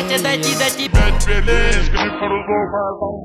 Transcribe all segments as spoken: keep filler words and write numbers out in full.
счастья дойти до тебя. Теперь лень, скажи пару слов.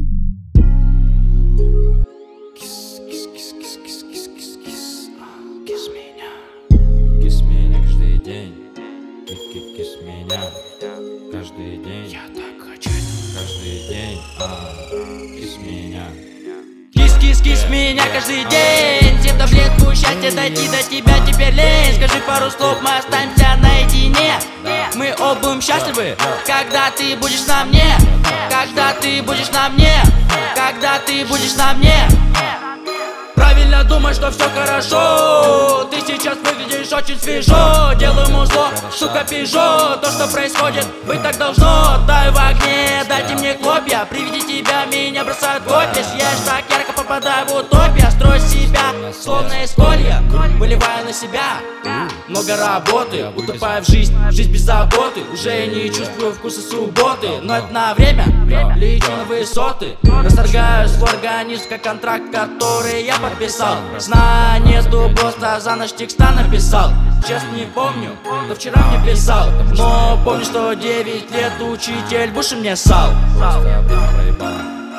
Кис меня каждый день, кис меня каждый день. Я так хочу. Каждый день, а, кис меня. Кис-кис-кис меня каждый день. Семь таблетку счастья дойти до тебя. Теперь лень, скажи пару слов, мы останемся наедине. Мы оба будем счастливы, когда ты будешь на мне. Когда ты будешь на мне. Когда ты будешь на мне. Правильно думай, что все хорошо. Ты сейчас выглядишь очень свежо. Делаю музло, сука, пижо. То, что происходит, быть так должно. Таю в огне, дайте мне хлопья. При виде тебя меня бросают копья. Съешь так ярко, попадаю в утопия. Строй себя, словно из колья. Выливаю на себя много работы, утопаю в жизнь, жизнь без заботы. Уже не чувствую вкуса субботы. Но это на время, лечу на высоты. Расторгаю свой организм, как контракт, который я подписал. Знание сду просто за ночь текста написал. Честно не помню, кто вчера мне писал. Но помню, что девять лет учитель Буши мне ссал. Просто время проебало.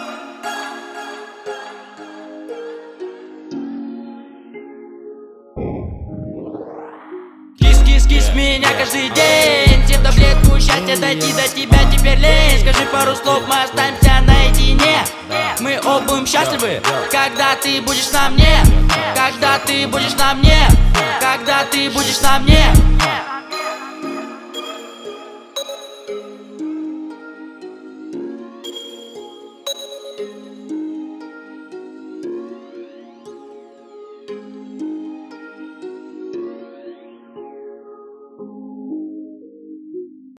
Кис-кис-кис меня каждый день. Семь таблетку счастья дойти до тебя. Теперь лень, скажи пару слов, мы останемся наедине. Мы оба будем счастливы, когда ты будешь на мне. Когда ты будешь на мне. Когда ты будешь на мне.